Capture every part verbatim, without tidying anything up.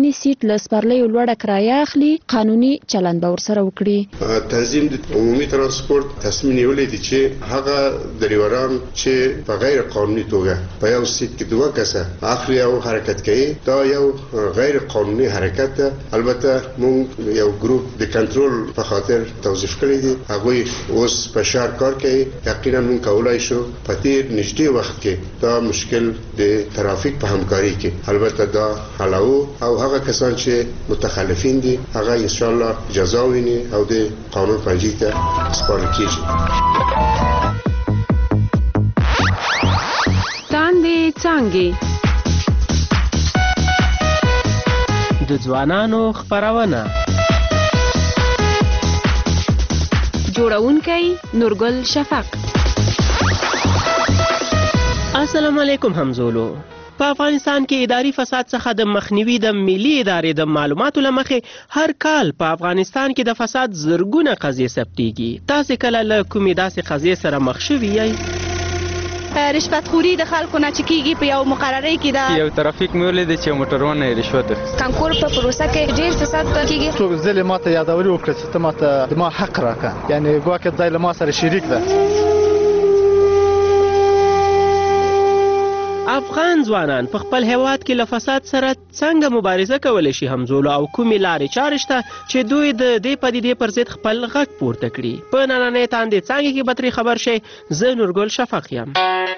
ځینې سیټ له سپرلیو لوړه کرایه اخلي، قانوني چلند به ورسره وکړي. تنظیم د عمومي ترانسپورت تصمیم نیولی دی چې هغه ډریوران چې په غیر قانوني توګه په یو سیټ کې دوه کسه اخلي او حرکت کوي، دا یو غیر قانوني حرکت ده. البته موږ یو ګروپ د کنټرول په خاطر توظیف کړی دی، هغه اوس په شهر کار کوي. یقینا موږ کولای شو په تیر نږدې وخت کې دا مشکل د ترافیک په همکاري کې البته دا حلو او هغه کسان چې متخلفین دي هغه ان شاء الله جزا ویني او د قانون پنجي ته سپارل کیږي. تاندې څانګې د ځوانانو خبرونه، جوړونکی نورګل شفق. السلام علیکم همزولو. په افغانستان کې اداري فساد څخه د مخنیوي د ملي ادارې د معلوماتو له مخې هر کال په افغانستان کې د فساد زرګونه قضیې ثبتېږي. تاسې کله له کومې داسې قضیې سره مخ شوي یئ؟ رشوت خوري د خلکو نه چې کېږي په یو مقررې کې دا یو ترافیک میولې د چې موټرونه رشوت اخلي. کانکور په پروسه کې ډېر فساد کېږي. څوک ځلې ماته یادوري وکړه چې ته ماته د ما حق راکړه، یعنی ګواکې ځای له ما سره شریک ده. افغان ځوانان په خپل هیواد کې له فساد سره څنګه مبارزه کولی شي همزولو، او کومې لارې چارې شته چې دوی د دې پدیدې پر ضد خپل غږ پورته کړي؟ په نننۍ تاندې څانګې کې به ترې خبر شئ. زه نورګل شفق یم.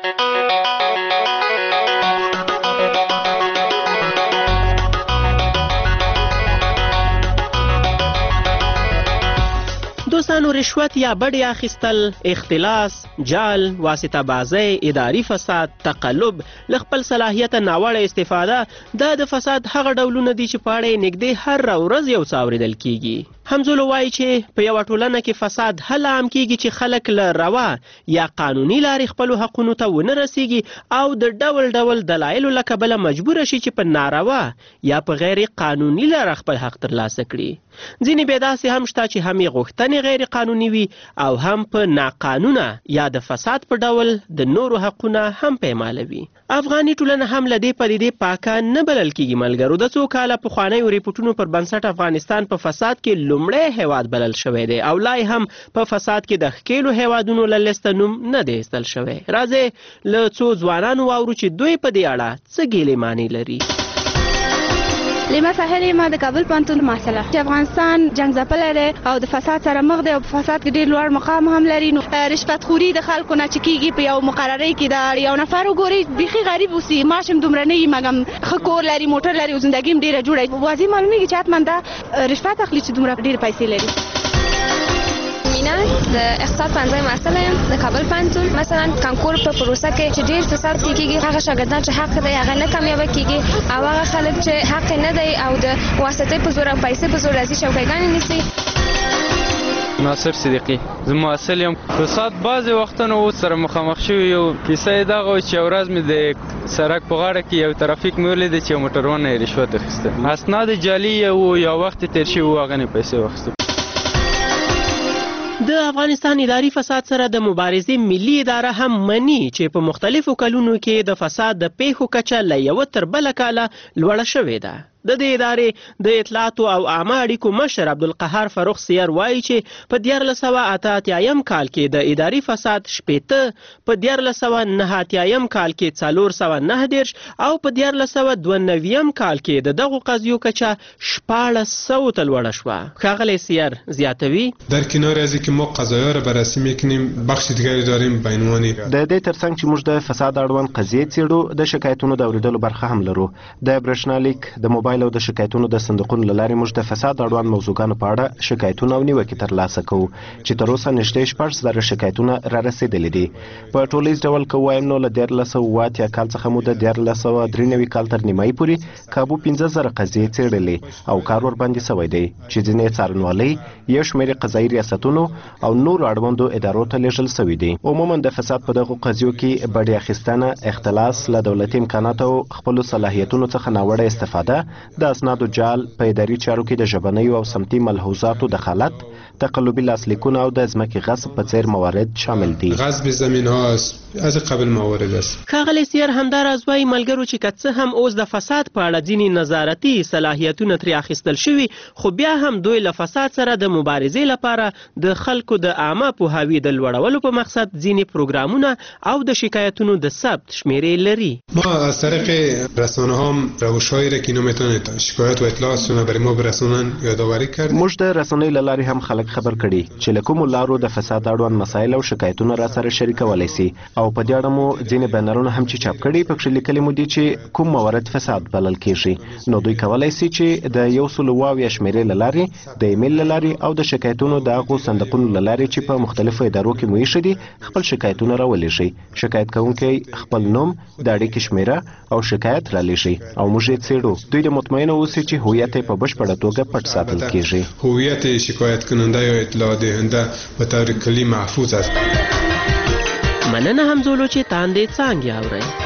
دوستانو، رشوت یا بډې اخیستل، اختلاس، جال، واسطه بازی، اداري فساد، تقلب، له خپل صلاحیته ناوړه استفاده دا د فساد هغه ډولونه دي چې په اړه یې نږدې هر ورځ یو څه اورېدل کیږي. همزولو وایي چې په یوه ټولنه کې فساد هله عام کیږي چې خلک له روا یا قانوني لارې خپلو حقونو ته ونه رسیږي او د ډول ډول دلایلو له کبله مجبوره شي چې په ناروا یا په غیر قانوني لاره خپل حق ترلاسه کړي. ځینې بیا داسې هم شته چې هم یې غوښتنې غیر قانوني وي او هم په ناقانونه یا د فساد په ډول د نورو حقونه هم پیمالوي. افغاني ټولنه هم له دې پدیدې پاکه نه بلل کیږي. ملګرو، د څو کاله پخوانیو ریپورټونو پر بنسټ افغانستان په فساد کې لومړی هیواد بلل شوی دی او لا هم په فساد کې د ښکېلو هیوادونو له لیسته نوم نه دی ایستل شوی. راځئ له څو ځوانانو واورو چې دوی په دې اړه څه ګیلې مانې لري. لیما ساحل ما د کابل پوهنتون محصله چې افغانستان جنګ ځپلی دی او د فساد سره مخ دی او په فساد کې ډېر لوړ مقام هم لري. نو رشوت خوري د خلکو نه چې کېږي په یو مقررې کې دا یو نفر وګوري بیخي غریب اوسي، معاش هم دومره نه وي مګم ښه کور لري، موټر لري او زندګي هم ډېره جوړه، واضح معلومېږي چې حتما دا رشوت اخلي چې دومره ډېرې پیسې لري. مینا د اقتصاد پوهنځی محصله یم د کابل پوهنتون. مثلا کانکور په پروسه کې چې ډېر فساد کېږي، هغه شاګردان چې حق دی هغه نه کامیابه کېږي او هغه خلک چې حق نه دی او د واسطې په زور او پیسې په زور راځي چوکیګانې نیسي. ناصر صدیقي، زه محصل یم. فساد بعضې وختونه اوس سره مخامخ شوي یو کیسه یې دغه وه چې یو ورځ مې د سړک په غاړه کې یو ترافیک مې ولیده چې یو موټرونه یې رشوت اخیسته. اسناد جعلي و، یو وخت یې تېر شوي و، هغه نه پیسې واخیستې. د افغانستان اداري فساد سره د مبارزې ملي اداره هم مني چې په مختلفو کلونو کې د فساد د پیښو کچه له یوه تر بله کاله لوړه شوې ده. د دې ادارې د اطلاعاتو او عامه اړیکو مشر عبدالقهار فروخ سیر وایي چې په دیارلس سوه اته اتیایم کال کې د اداري فساد شپېته، په دیارلس سوه نهه اتیایم کال کې څلور سوه نهه دېرش او په دیارلس سوه دوه نویم کال کې د دغو قضیو کچه شپاړس سوو ته لوړه شوه. ښاغلی سیر زیاتوي: در کنار از اینکه ما قضایا را بررسی میکنیم، بخش دیگری داریم به عنوان د دې ترڅنګ چې موږ د فساد اړوند قضیې څېړو، د شکایتونو د اورېدلو برخه هم لرو. د برېښنالیک، د موبایل او د شکایتونو د صندوقونو له لارې موږ د فساد اړوند موضوعګانو په اړه شکایتونه او نیوکې ترلاسه کوو چې تر اوسه نږدې شپږ زره شکایتونه را رسېدلي دي. په ټولیز ډول که ووایم نو له دیارلس سوه اووه اتیا کال څخه مو د دیارلس سوه درې نوي کال تر نیمایي پورې کابو پنځه زره قضیې څېړلې او کار ورباندې سوی دی چې ځینې څارنوالۍ، یو شمېر قضایي ریاستونو او نورو اړوندو ادارو ته لیږل سوي دي. عموما د فساد په دغو قضیو کې بډې اخیستنه، اختلاس، له دولتي امکاناتو او خپلو صلاحیتونو څخه ناوړه استفاده د اسنادو جعل په اداري چارو کې د ژبنیو او سمتي ملحوظاتو دخالت، تقلبي لاسلیکونه او د ځمکې غصب په څیر موارد شامل دي. غصب زمین ها از قبل موارد است. ښاغلی سیر همداراز وایي ملګرو چې که څه هم اوس د فساد په اړه ځینې نظارتي صلاحیتونه ترې اخیستل شوي، خو بیا هم دوی له فساد سره د مبارزې لپاره د خلکو د عامه پوهاوي د لوړولو په مقصد ځینې پروګرامونه او د شکایتونو د ثبت شمیرې لري. ما از طریق رسانه هم روش‌هایی را که اینا میتونه شکایت و اطلاعاتشون برای ما برسونن یادآوری کرد. موږ د رسنۍ له لارې هم خلک خبر کړي چې له کومو لارو د فساد اړوند مسایل او شکایتونه را سره شریکولی سي، او په دې اړه مو ځینې بنرونه هم چې چاپ کړي پکې لیکلي مو دي چې کوم موارد فساد بلل کیږي. نو دوی کولی سي چې د یو سل واویا شمیرې له لارې، د ایمیل له لارې او د شکایتونو د هغو صندوقونو له لارې چې په مختلفو ادارو کې مو ایښي دي خپل شکایتونه راولېږي. شکایت کوونکی خپل نوم، د اړیکې شمیره او شکایت رالیږي او موږ یې څېړو. دوی د مطمئنه اوسي چې هویت یې په بشپړه توګه پټ ساتل کیږي. هویت شکایت کننده یا اطلاع دهنده به طور کلی محفوظ است. مننه همزولو چې تاندې څانګې اورئ.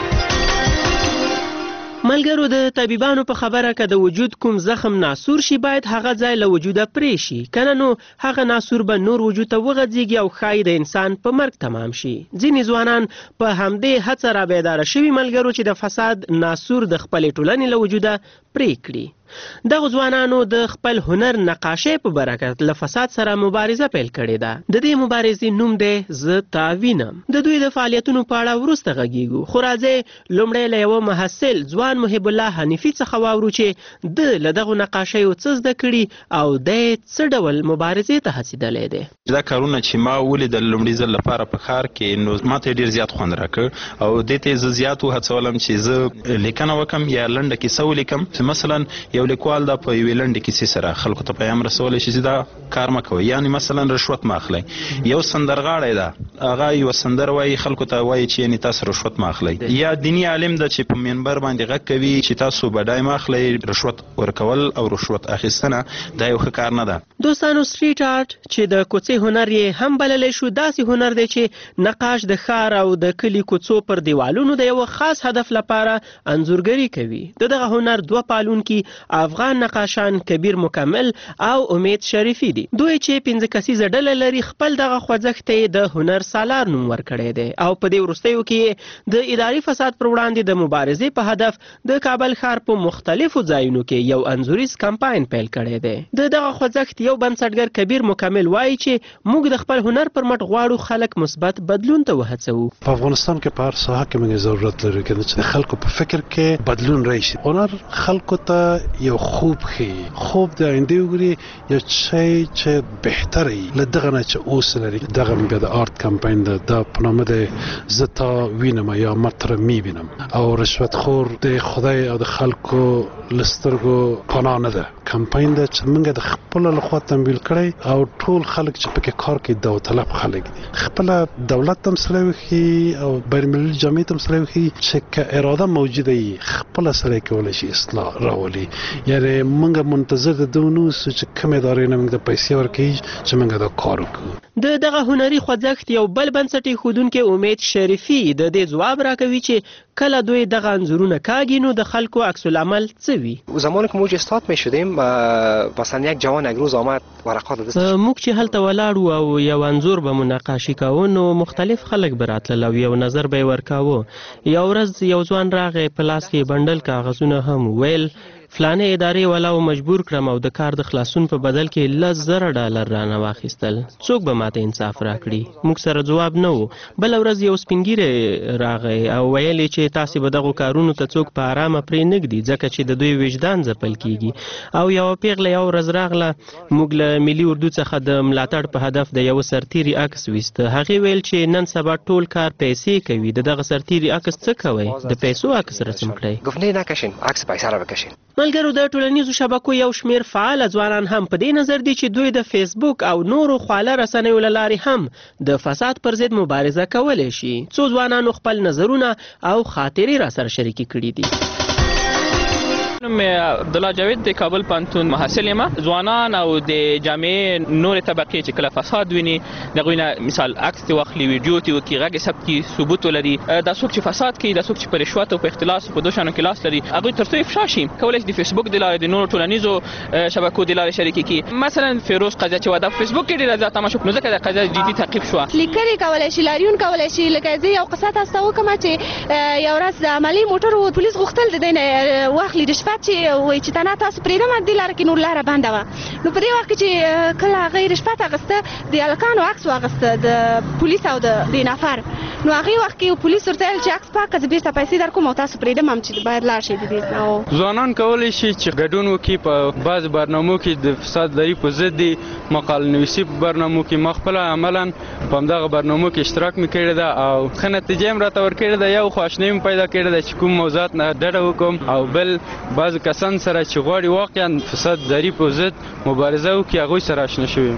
ملګرو د طبيبانو په خبره که د وجود کوم زخم ناسور شي باید هغه ځای له وجوده پرې شي، کنه نو هغه ناسور به نور وجود ته وغځېږي او ښایي د انسان په مرګ تمام شي. ځینې ځوانان په همدې هڅه را بیداره شوي ملګرو چې د فساد ناسور د خپلې ټولنې له وجوده پرې کړي. دغه ځوانانو د خپل هنر نقاشۍ په برکت له فساد سره مبارزه پیل کړې ده. د دې مبارزې نوم دی زه تا وینم. د دوی د فعالیتونو په اړه وروسته غږیږو، خو راځئ لومړی له یوه محصل ځوان محب الله حنیفي څخه واورو چې د له دغو نقاشیو څه زده کړي او دی څه ډول مبارزې ته هڅېدلی دی. دا کارونه چې ما ولیدل لومړي ځل لپاره په ښار کې، نو ما ته ډېر زیات خوند راکړ او دې ته زه زیات وهڅولم چې زه لیکنه وکړم یا لنډه کیسه ولیکم. مثلا یو لیکوال دا په یوې لنډې کیسې سره خلکو ته پیغام رسولی شي چې دا کار مه کوئ، یعنې مثلا رشوت مه اخلئ. یو سندرغاړی ده هغه یوه سندره وایي، خلکو ته وایي چې یعنې تاسو رشوت مه اخلئ. یا دیني عالم ده چې په منبر باندې غږ کوي چې تاسو بډای مه اخلئ، رشوت ورکول او رشوت اخیستنه دا یو ښه کار نه ده. دوستانو سټریټ آرټ چې د کوڅې هنر یې هم بللی شو، داسې هنر دی چې نقاش د ښار او د کلي کوڅو پر دیوالونو د یوه خاص هدف لپاره انځورګري کوي. د دغه هنر دوه پالونکي افغان نقاشان کبیر مکمل او امید شریفي دي. دوی چې پنځه کسیزه ډله لري خپل دغه خوځښت ته د هنر سالار نوم ورکړی دی او په دې وروستیو کې د اداري فساد پر وړاندې د مبارزې په هدف د کابل ښار په مختلفو ځایونو کې یو انځوریز کمپاین پیل کړی دی. د دغه خوځښت یو بنسټګر کبیر مکمل وایي چې موږ د خپل هنر پر مټ غواړو خلک مثبت بدلون ته وهڅوو. په افغانستان کې په هر ساحه کې موږ ضرورت لرو چې خلکو په فکر کې بدلون راشي. هنر خلکو ته یو خوب خي خوب د آینده وګړي یو شی چې بهتري لدغه نه چې اوس لري. دغه بیا د آرت کمپاین د د پنامه د زتا وینم یا متر می وینم او رشوت خور د خدای او د خلکو لسترګو پناه نه ده. کمپاین د چې موږ د خپل لخوا تمویل کړی او ټول خلک چې پکې کار کوي د طلب خلک دي. خپل دولت هم سره وخی او بین المللي جامعه هم سره وخی چې که اراده موجوده وي خپل سره کولای شي اصلاح راولي. یعنی موږ منتظر د دونو چې کوم ادارې نه موږ د پیسې ورکړي چې موږ دا کار وکړو. د دغه هنري خوځښت یو بل بنسټي ښودونکی امید شریفي د دې ځواب راکوي چې کله دوی دغه انځورونه کاږي نو د خلکو عکس العمل څه وي. زمانی که موج استاد می شدیم مثلا یک جوان یک روز آمد ورقات دست موږ چې هلته ولاړو او یو انځور به مو نقاشي کوو نو مختلف خلک به راتلل او یو نظر به یې ورکاوه. یو ورځ یو ځوان راغی په لاس کې بنډل کاغذونه هم ویل فلانې ادارې ولاو مجبور کړم او د کار د خلاصون په بدل کې لس زره ډالر رانه واخیستل. څوک به ماته انصاف راکړي؟ موږ سره ځواب نه و. بله ورځ یو سپین ږیری راغی او ویل یې چې تاسې به دغو کارونو ته څوک په ارامه پرې نږدي ځکه چې د دوی وجدان ځپل کیږي. او یوه پیغله یو ورځ راغله، موږ له ملي اردو څخه د ملاتړ په هدف د یوه سرتیري عکس ویسته. هغې ویل چې نن سبا ټول کار پیسې کوي، د دغه سرتیري عکس څه کوئ؟ د پیسو عکس رسم کړئ. گفت نکشین عکس پیسه را بکشین. ملګرو د ټولنیزو شبکو یو شمیر فعال ځوانان هم په دې نظر دي چې دوی د فیسبوک او نورو خواله رسنیو له لارې هم د فساد پر ضد مبارزه کولی شي. څو ځوانانو خپل نظرونه او خاطرې را سره شریکې کړي دي. مې عبدالله جاوید د کابل پوهنتون محصل یم. ځوانان او د جامعې نورې طبقې چې کله فساد ویني د هغوی نه مثال عکس دې واخلي، ویډیو دې وکړي، غږ یې ثبت کړي، ثبوت ولري. دا څوک چې فساد کوي، دا څوک چې په رشوت او په اختلاس او په دو شیانو کې لاس لري، هغوی تر څو افشا شي. کولی شي د فیسبوک د لارې، د نورو ټولنیزو شبکو د لارې شریکې کړي. مثلا فیروز قضیه چې وه دا په فیسبوک کې ډېره زیاته مشهوره، نو ځکه دا قضیه جدي تعقیب شوه. لیکنې کولی شي، لاریون کولی شي. لکه زه یو قصه تاسو ته وکړم چې یو ورځ د عملي موټر و، پولیس غوښتل د دی نه واخلي رشوت، چې وایي چې تنه تاسو پرېږدم دې لاره کې نور لاره بنده وه. نو په دې وخت کې چې کله هغې رشوت اخیسته، د هلکانو عکس واخیسته د پولیس او د دې نفر، نو هغې وخت کې پولیس ورته ویل چې عکس پاکه، زه بېرته پیسې در کوم او تاسو پرېږدم هم چې باید لاړ شئ د دې. ځوانان کولی شي چې ګډون وکړي په بعض برنامو کې د فساد لري په ضد دي، مقاله نویسي په برنامو کې. ما خپله عملا په همدغه برنامو کې اشتراک مې کړی ده او ښه نتیجه یې راته ورکړې ده. یو خو اشنایي مې پیدا کړې ده چې کوم موضوعات نه ډډه وکړم، او بل بعضو کسان سره چې غواړي واقعا فساد لري په ضد مبارزه وکړي، هغوی سره اشنا شوي.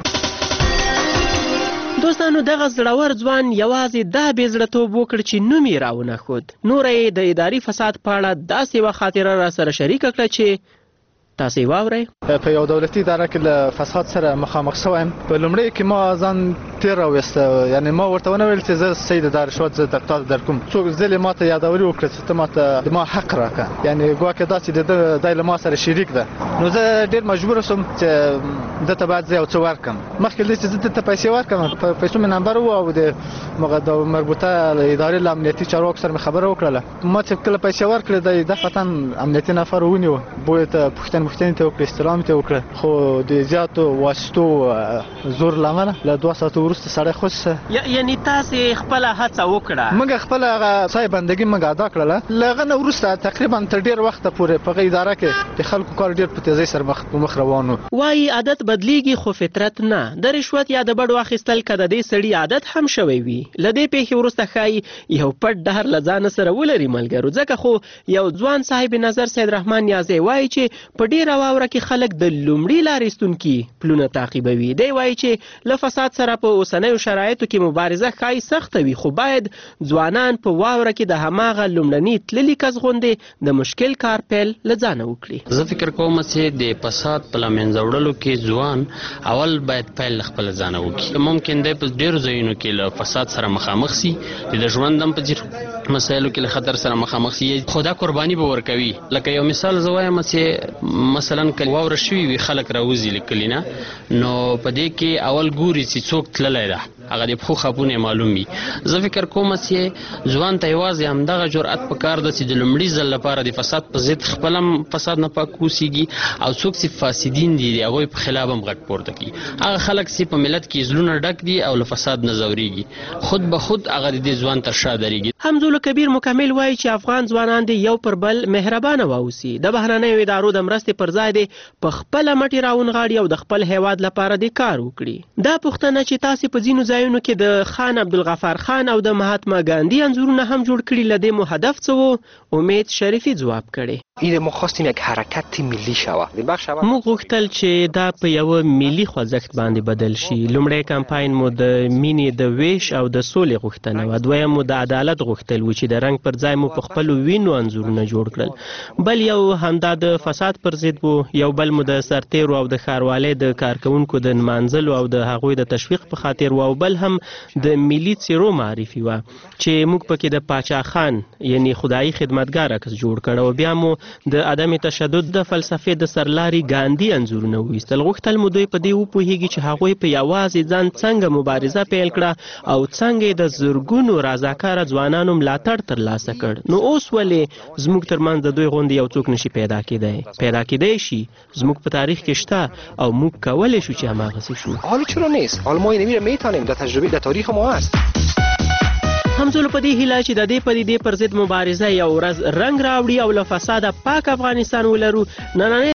دوستانو، دغه زړور ځوان یوازې دا بې زړهتوب وکړ چې نوم یې راونه ښود. نوره یې د اداري فساد په اړه داسې یوه خاطره را سره شریکه کړه چې تاسو یې واورئ. په یو دولتي اداره کې له فساد سره مخامخ شوی یم. په لومړي کې ما ځان تېر راویسته، یعنې ما ورته ونه ویل چې زه سید دا رشوت زه در تاسو در کوم. څوک ځلې ما ته یادوري وکړه چې ته ما ته د ما حق راکړه، یعنې ګواکې داسې د ده دی له ما سره شریک ده. نو زه ډېر مجبوره شوم چې ده ته باید زه یو څه ورکړم. مخکې له دې چې زه ده ته پیسې ورکړم، په پیسو مې نمبر و او د د مربوطه ادارې له امنیتي چارواکو سره مې خبره وکړله. ما چې کله پیسې ورکړې دی دفعتاً امنیتي نفر ونیو، بویې ته پوښتنې پوښتنې ته وکړې، استلام ته وکړه، خو د زیاتو واسطو زور له امله له دوه ساعتو وروسته سړی خوش شه. یعنې تاسې خپله هڅه وکړه؟ موږ خپله هغه سای بندګي موږ ادا کړله. له هغه نه وروسته تقریبا تر ډېر وخته پورې په هغه اداره کې د خلکو کار ډېر په تیزۍ سره مخ په مخ روان و. وایي عادت بدلیږي خو فطرت نه. د رشوت یا د بډو اخیستل که د دې سړي عادت هم شوی وي، له دې پیښې وروسته ښایي یو پټ ډهر له ځانه سره ولري ملګرو. ځکه خو یو ځوان صاحب نظر سید رحمان نیازی وایي چې په ډېره واوره کې خلک د لومړي لارې ستونکي پلونه تعقیبوي. دی وایي چې له فساد سره په اوسنیو شرایطو کې مبارزه ښایي سخته وي، خو باید ځوانان په واوره کې د هماغه لومړني تللي کس غوندې د مشکل کار پیل له ځانه وکړي. زه فکر کوم چې د فساد په له منځه وړلو کې ځوان اول باید پیل له خپله ځانه وکړي. ممکن دی په ډېرو ځایونو کې له فساد سره مخامخ سي، د ژوند هم په ځینو مسایلو کې له خطر سره مخامخ سي، خو دا قرباني به ورکوي. لکه یو مثال زه وایم چې مثلا که واوره شوي وي خلک راوځي له کلي نه، نو په دې کې اول ګوري چې څوک تللی ده، هغه د پښو خاپونه معلوم وي. زه فکر کوم چې ځوان ته یوازې همدغه جرأت پکار ده چې د لومړي ځل لپاره د فساد په ضد خپل هم فساد نه پاک اوسېږي، او څوک چې فاسدین دي د هغوی په خلاف هم غږ پورته کړي. هغه خلک چې په ملت کې زړونه ډک دي او له فساد نه ځورېږي، خود به خود هغه د دې ځوان تر شا درېږي. حمزه کبیر مکمل وایي چې افغان ځوانان دې یو پر بل مهربانه واوسي، د بهرنیو ادارو د مرستې پر ځای دې په خپله مټې راونغاړي او د خپل هیواد لپاره دې کار وکړي. دا پوښتنه چې تاسې په ځینو ځایونو کې د خان عبدالغفار خان او د مهاتما ګاندي انځورونه هم جوړ کړي، له دې مو هدف څه و؟ امید شریفي ځواب کړی. این ما خواستیم یک حرکت ملی شود. موږ غوښتل چې دا په یوه ملي خوځښت باندې بدل شي. لومړی کمپاین مو د مینې د ویش او د سولې غوښتنه وه. دویم مو د عدالت غوښتل و چې د رنګ پر ځای مو په خپلو وینو انځورونه جوړ کړل. بل یو همدا د فساد پر ضد و. یو بل مو د سرتیرو او د ښاروالۍ د کارکوونکو د نمانځلو او د هغوی د تشویق په خاطر و. او بل هم د ملي څیرو معرفي وه چې موږ پکې د پاچا خان یعنی خدایي خدمتګار عکس جوړ کړ. او بیا مو د عدم تشدد د فلسفې د سرلاري ګاندي انځورونه وایستل. غوښتل مو دوی په دې وپوهیږي چې هغوی په یوازې ځان څنګه مبارزه پیل کړه او څنګه د زرګونو رضاکاره ځوانانو ملاتړ ترلاسه کړ. نو اوس ولې زموږ ترمنځ د دوی غوندې یو څوک نشي پیدا کېدی؟ پیدا کېدی شي، زموږ په تاریخ کې شته او موږ کولی شو چې هماغسې شو. حالا چرا نیست؟ حالا ما این میتونیم، در تجربه در تاریخ ما هست. همزولو په دې هیله چې د دې پدیدې پر ضد مبارزه یو ورځ رنګ راوړي او له فساده پاک افغانستان ولرو. نننۍ